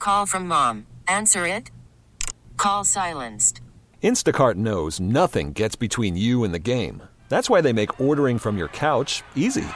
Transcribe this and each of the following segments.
Call from mom. Answer it. Call silenced. Instacart knows nothing gets between you and the game. That's why they make ordering from your couch easy.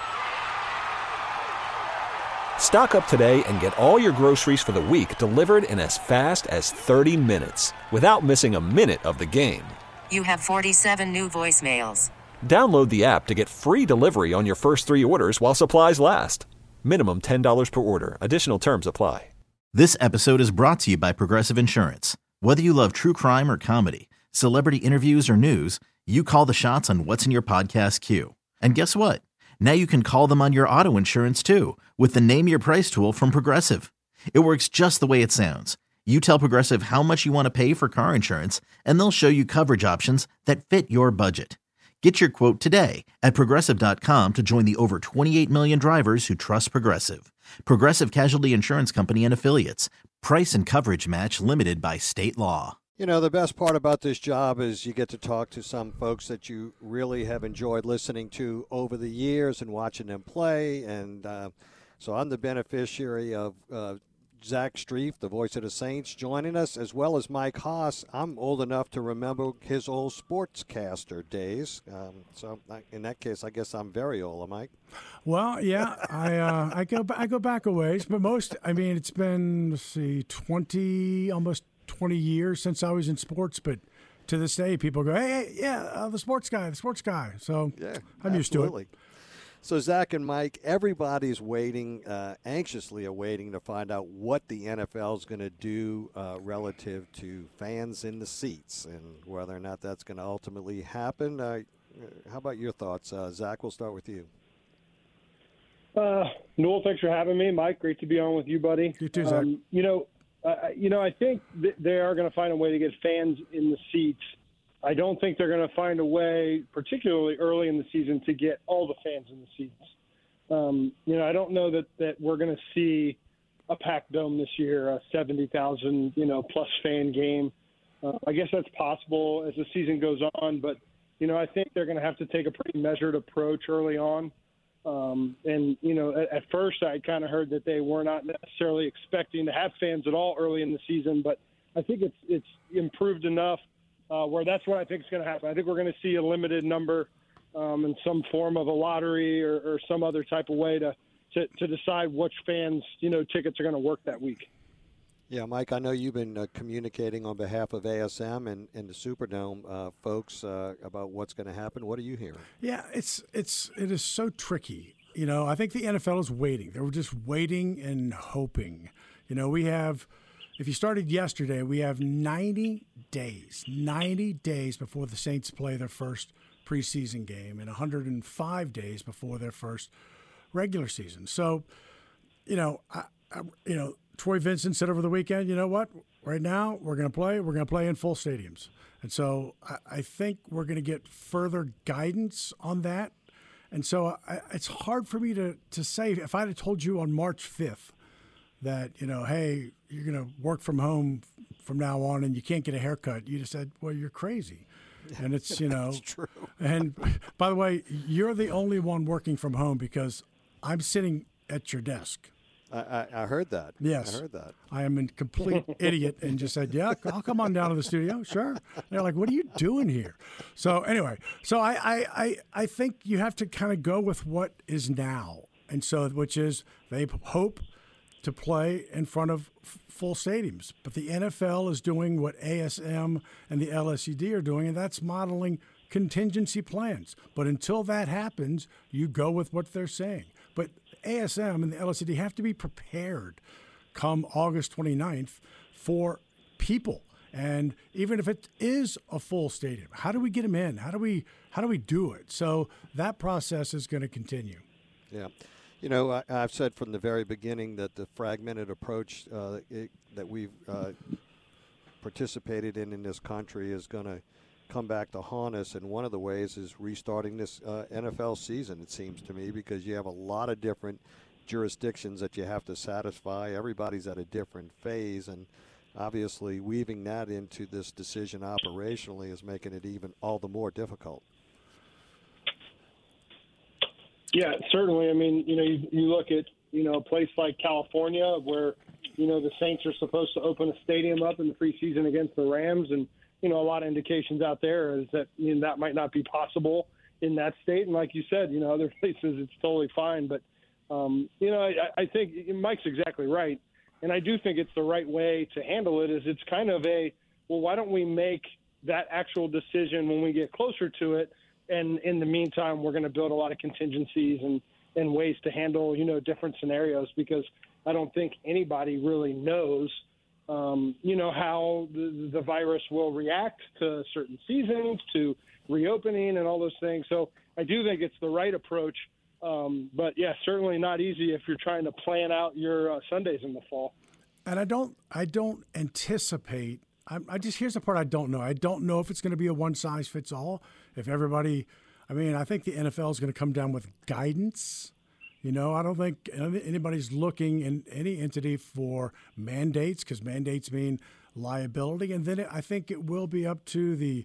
Stock up today and get all your groceries for the week delivered in as fast as 30 minutes without missing a minute of the game. You have 47 new voicemails. Download the app to get free delivery on your first 3 orders while supplies last. Minimum $10 per order. Additional terms apply. This episode is brought to you by Progressive Insurance. Whether you love true crime or comedy, celebrity interviews or news, you call the shots on what's in your podcast queue. And guess what? Now you can call them on your auto insurance too with the Name Your Price tool from Progressive. It works just the way it sounds. You tell Progressive how much you want to pay for car insurance, and they'll show you coverage options that fit your budget. Get your quote today at Progressive.com to join the over 28 million drivers who trust Progressive. Progressive Casualty Insurance Company and Affiliates. Price and coverage match limited by state law. You know, the best part about this job is you get to talk to some folks that you really have enjoyed listening to over the years and watching them play. And so I'm the beneficiary of Zach Strief, the voice of the Saints, joining us, as well as Mike Haas. I'm old enough to remember his old sportscaster days. So in that case, I guess I'm very old, Mike. Well, yeah, I go back a ways, but it's been, almost 20 years since I was in sports, but to this day, people go, hey, yeah, the sports guy. So yeah, I'm used to it. So Zach and Mike, everybody's waiting, anxiously awaiting to find out what the NFL is going to do relative to fans in the seats and whether or not that's going to ultimately happen. How about your thoughts? Zach, we'll start with you. Newell, thanks for having me. Mike, great to be on with you, buddy. You too, Zach. I think they are going to find a way to get fans in the seats. I don't think they're going to find a way, particularly early in the season, to get all the fans in the seats. I don't know that we're going to see a packed dome this year, a 70,000, plus fan game. I guess that's possible as the season goes on, but, I think they're going to have to take a pretty measured approach early on. At first I kind of heard that they were not necessarily expecting to have fans at all early in the season, but I think it's improved enough where that's what I think is going to happen. I think we're going to see a limited number in some form of a lottery or some other type of way to decide which fans, tickets are going to work that week. Yeah, Mike, I know you've been communicating on behalf of ASM and the Superdome folks about what's going to happen. What are you hearing? Yeah, it is so tricky. I think the NFL is waiting. They were just waiting and hoping. If you started yesterday, we have 90 days before the Saints play their first preseason game and 105 days before their first regular season. So, Troy Vincent said over the weekend, you know what? Right now, we're going to play in full stadiums. And so I think we're going to get further guidance on that. And so it's hard for me to say, if I had told you on March 5th that, hey, you're going to work from home from now on and you can't get a haircut, you'd have said, well, you're crazy. And it's, That's true. And by the way, you're the only one working from home because I'm sitting at your desk. I heard that. Yes. I heard that. I am a complete idiot and just said, yeah, I'll come on down to the studio. Sure. And they're like, what are you doing here? So anyway, I think you have to kind of go with what is now. And so, which is they hope to play in front of full stadiums. But the NFL is doing what ASM and the LSED are doing, and that's modeling contingency plans. But until that happens, you go with what they're saying. But ASM and the LSED have to be prepared come August 29th for people. And even if it is a full stadium, how do we get them in? How do we do it? So that process is going to continue. Yeah. I've said from the very beginning that the fragmented approach that we've participated in this country is going to come back to haunt us, and one of the ways is restarting this NFL season, it seems to me, because you have a lot of different jurisdictions that you have to satisfy. Everybody's at a different phase, and obviously weaving that into this decision operationally is making it even all the more difficult. Yeah, certainly. I mean, you look at, a place like California where The Saints are supposed to open a stadium up in the preseason against the Rams, and a lot of indications out there is that that might not be possible in that state. And like you said, other places it's totally fine. But I think Mike's exactly right, and I do think it's the right way to handle it. Is it's kind of why don't we make that actual decision when we get closer to it? And in the meantime, we're going to build a lot of contingencies and ways to handle, different scenarios, because I don't think anybody really knows, how the virus will react to certain seasons, to reopening and all those things. So I do think it's the right approach. But, yeah, certainly not easy if you're trying to plan out your Sundays in the fall. And I don't anticipate – here's the part I don't know. I don't know if it's going to be a one-size-fits-all. If everybody – I think the NFL is going to come down with guidance. I don't think anybody's looking in any entity for mandates, because mandates mean liability. And then I think it will be up to the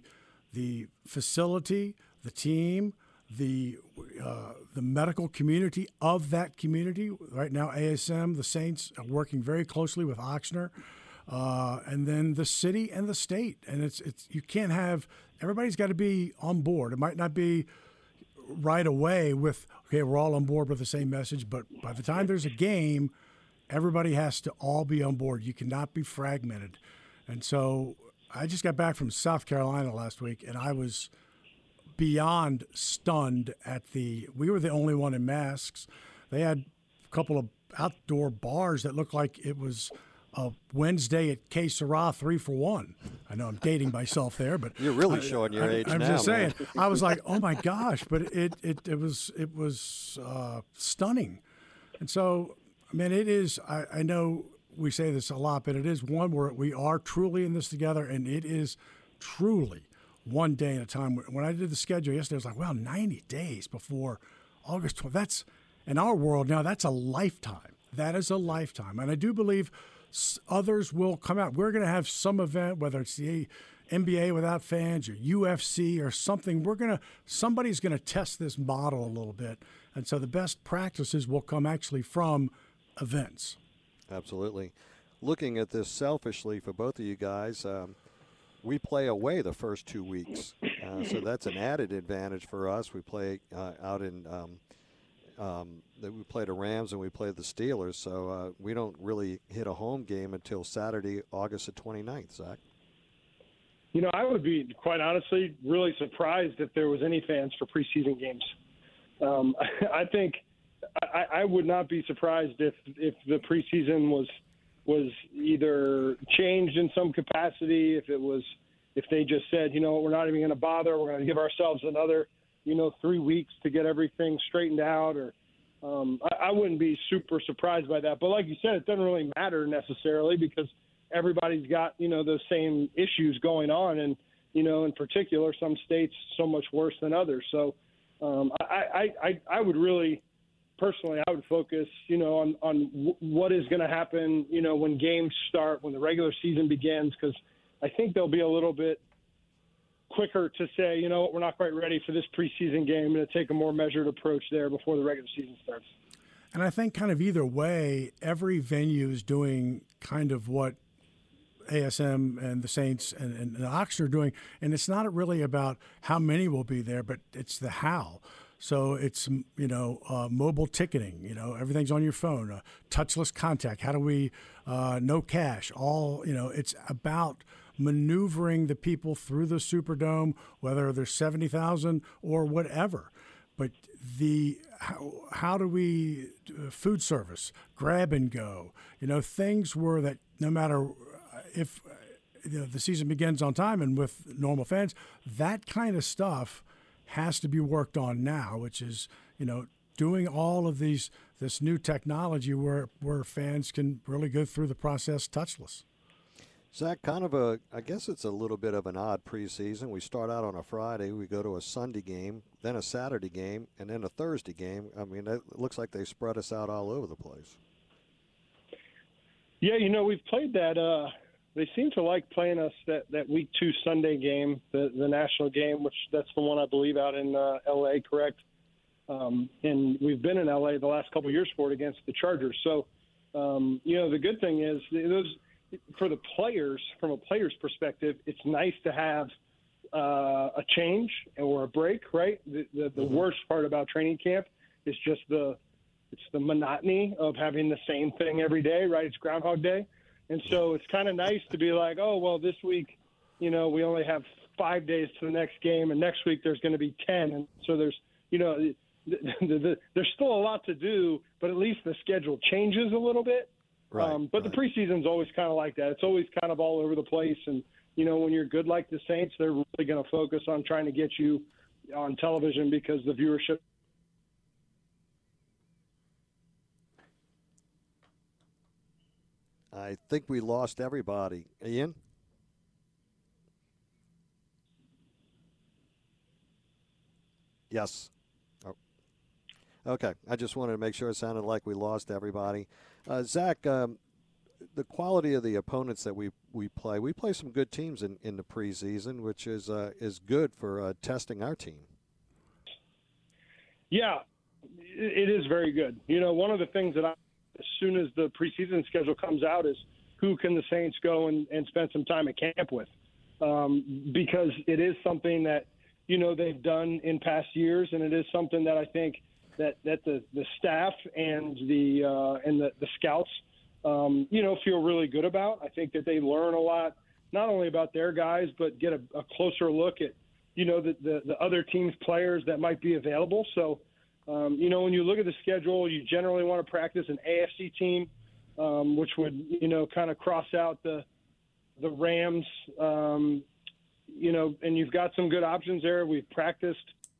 facility, the team, the medical community of that community. Right now, ASM, the Saints, are working very closely with Ochsner. And then the city and the state. And it's you can't have – everybody's got to be on board. It might not be right away with, okay, we're all on board with the same message, but by the time there's a game, everybody has to all be on board. You cannot be fragmented. And so I just got back from South Carolina last week, and I was beyond stunned at we were the only one in masks. They had a couple of outdoor bars that looked like it was – a Wednesday at K Sarah 3 for 1. I know I'm dating myself there, but you're really showing your age I'm now. I'm just saying. Man. I was like, oh my gosh, but it was stunning, and so it is. I know we say this a lot, but it is one where we are truly in this together, and it is truly one day at a time. When I did the schedule yesterday, I was like, well, 90 days before August 12th. That's in our world now. That's a lifetime. That is a lifetime, and I do believe others will come out. We're going to have some event, whether it's the NBA without fans or UFC or something. Somebody's going to test this model a little bit, and so the best practices will come actually from events. Absolutely. Looking at this selfishly for both of you guys, we play away the first 2 weeks, so that's an added advantage for us. We play out in we play the Rams and we play the Steelers, so we don't really hit a home game until Saturday, August the 29th, Zach. I would be, quite honestly, really surprised if there was any fans for preseason games. I think I would not be surprised if the preseason was either changed in some capacity, if they just said, we're not even going to bother, we're going to give ourselves another 3 weeks to get everything straightened out, or I wouldn't be super surprised by that. But like you said, it doesn't really matter necessarily, because everybody's got, those same issues going on. And, in particular, some states so much worse than others. So I would really, personally, I would focus, on what is going to happen, when games start, when the regular season begins, because I think they'll be a little bit quicker to say, we're not quite ready for this preseason game, and to take a more measured approach there before the regular season starts. And I think kind of either way, every venue is doing kind of what ASM and the Saints and Ochsner are doing, and it's not really about how many will be there, but it's the how. So it's, mobile ticketing, everything's on your phone, touchless contact. How do we, no cash, all, it's about maneuvering the people through the Superdome, whether there's 70,000 or whatever. But how do we food service, grab and go, things were that no matter if the season begins on time and with normal fans, that kind of stuff has to be worked on now, which is, doing all of this new technology where fans can really go through the process touchless. Zach, I guess it's a little bit of an odd preseason. We start out on a Friday, we go to a Sunday game, then a Saturday game, and then a Thursday game. It looks like they spread us out all over the place. Yeah, we've played that. They seem to like playing us that week 2 Sunday game, the national game, which that's the one I believe out in L.A., correct? And we've been in L.A. the last couple of years for it against the Chargers. So The good thing is those for the players, from a player's perspective, it's nice to have a change or a break, right? The worst part about training camp is just the monotony of having the same thing every day, right? It's Groundhog Day. And so it's kind of nice to be like, oh, well, this week, we only have 5 days to the next game, and next week there's going to be 10. And so there's, there's still a lot to do, but at least the schedule changes a little bit. Right. But the preseason's always kind of like that. It's always kind of all over the place. And, when you're good like the Saints, they're really going to focus on trying to get you on television because the viewership. I think we lost everybody. Ian? Yes. Oh. Okay. I just wanted to make sure it sounded like we lost everybody. Zach, the quality of the opponents that we play some good teams in the preseason, which is good for testing our team. Yeah, it is very good. One of the things that as soon as the preseason schedule comes out is who can the Saints go and spend some time at camp with, because it is something that they've done in past years, and it is something that I think that the staff and the scouts feel really good about. I think that they learn a lot, not only about their guys, but get a closer look at the other team's players that might be available. So when you look at the schedule, you generally want to practice an AFC team, which would kind of cross out the Rams. And you've got some good options there. We've practiced.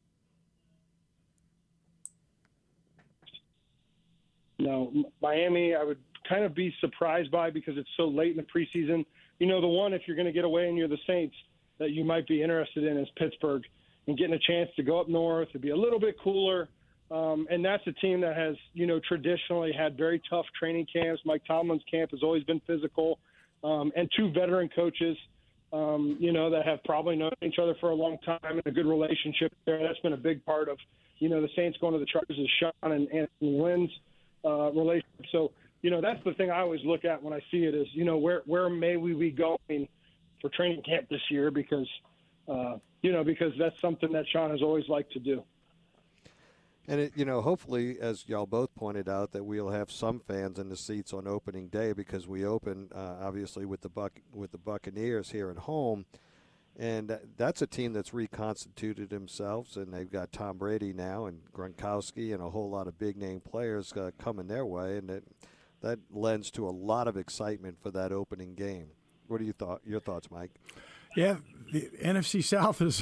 Miami, I would kind of be surprised by because it's so late in the preseason. The one, if you're going to get away and you're the Saints, that you might be interested in is Pittsburgh, and getting a chance to go up north. It'd be a little bit cooler. And that's a team that has, traditionally had very tough training camps. Mike Tomlin's camp has always been physical. And two veteran coaches, that have probably known each other for a long time and a good relationship there. That's been a big part of, the Saints going to the Chargers is Sean and Anthony Lynn's relationship. So, that's the thing I always look at when I see it is, where may we be going for training camp this year? Because that's something that Sean has always liked to do. And hopefully, as y'all both pointed out, that we'll have some fans in the seats on opening day because we open obviously with the Buccaneers here at home, and that's a team that's reconstituted themselves, and they've got Tom Brady now and Gronkowski and a whole lot of big name players coming their way, and that lends to a lot of excitement for that opening game. What are your thoughts, Mike? Yeah, the NFC South is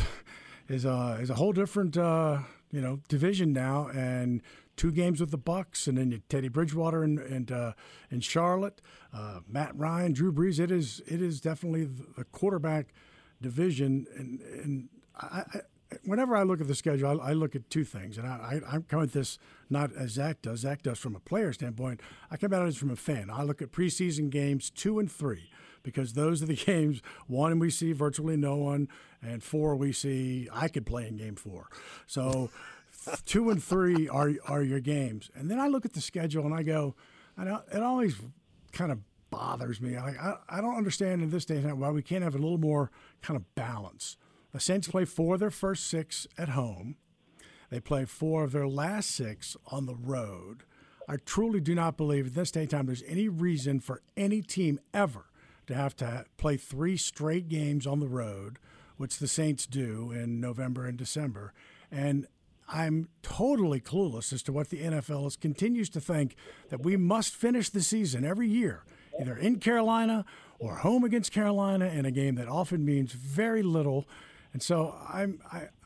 a whole different division now, and 2 games with the Bucs, and then Teddy Bridgewater and Charlotte, Matt Ryan, Drew Brees. It is definitely the quarterback division, and whenever I look at the schedule, I look at 2 things, and I'm coming at this not as Zach does. Zach does from a player standpoint. I come at it from a fan. I look at preseason games 2 and 3. Because those are the games, 1 we see virtually no one, and 4 we see I could play in game 4. So 2 and 3 are your games. And then I look at the schedule and I go, it always kind of bothers me. I don't understand in this day and time why we can't have a little more kind of balance. The Saints play 4 of their first 6 at home. They play 4 of their last 6 on the road. I truly do not believe at this day and time there's any reason for any team ever to have to play 3 straight games on the road, which the Saints do in November and December. And I'm totally clueless as to what the NFL continues to think that we must finish the season every year, either in Carolina or home against Carolina in a game that often means very little. And so I'm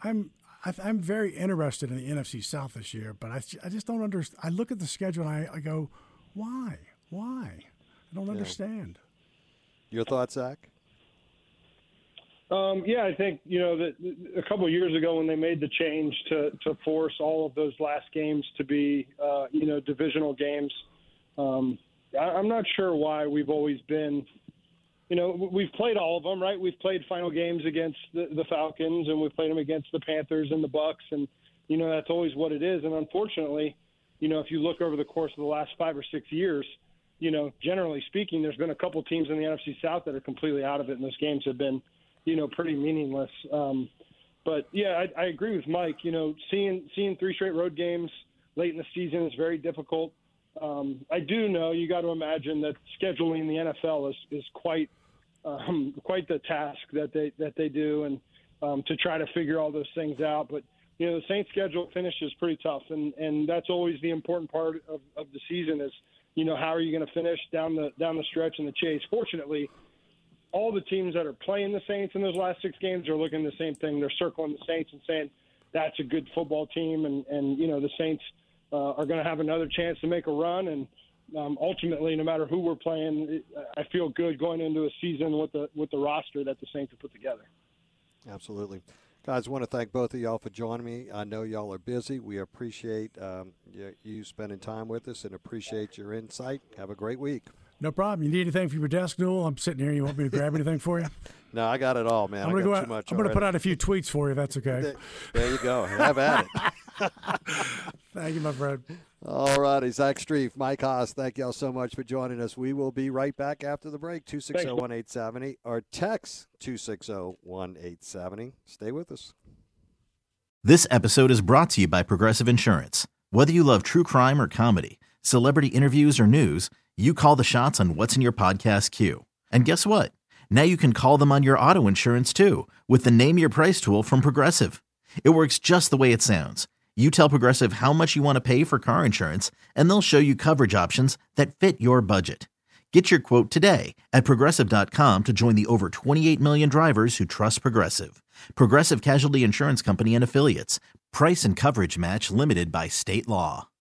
very interested in the NFC South this year, but I just don't understand. I look at the schedule and I go, why? I don't understand. Your thoughts, Zach? I think, that a couple of years ago when they made the change to force all of those last games to be, divisional games, I'm not sure why we've always been, we've played all of them, right? We've played final games against the Falcons, and we've played them against the Panthers and the Bucs, and, that's always what it is. And unfortunately, if you look over the course of the last 5 or 6 years, generally speaking, there's been a couple teams in the NFC South that are completely out of it, and those games have been, pretty meaningless. But yeah, I agree with Mike. Seeing 3 straight road games late in the season is very difficult. I do know you got to imagine that scheduling the NFL is quite the task that they do, and to try to figure all those things out. But the Saints' schedule finish is pretty tough, and that's always the important part of the season is how are you going to finish down the stretch in the chase. Fortunately, all the teams that are playing the Saints in those last 6 games are looking at the same thing. They're circling the Saints and saying that's a good football team, and the Saints are going to have another chance to make a run. And ultimately, no matter who we're playing, I feel good going into a season with the roster that the Saints have put together. Absolutely. Guys, I want to thank both of y'all for joining me. I know y'all are busy. We appreciate you spending time with us and appreciate your insight. Have a great week. No problem. You need anything from your desk, Newell? I'm sitting here. You want me to grab anything for you? No, I got it all, man. I'm going to put out a few tweets for you. That's okay. There you go. Have at it. Thank you, my friend. All righty. Zach Strief, Mike Haas, thank y'all so much for joining us. We will be right back after the break. 260-1870 or text 260-1870. Stay with us. This episode is brought to you by Progressive Insurance. Whether you love true crime or comedy, celebrity interviews or news, you call the shots on what's in your podcast queue. And guess what? Now you can call them on your auto insurance too with the Name Your Price tool from Progressive. It works just the way it sounds. You tell Progressive how much you want to pay for car insurance, and they'll show you coverage options that fit your budget. Get your quote today at Progressive.com to join the over 28 million drivers who trust Progressive. Progressive Casualty Insurance Company and Affiliates. Price and coverage match limited by state law.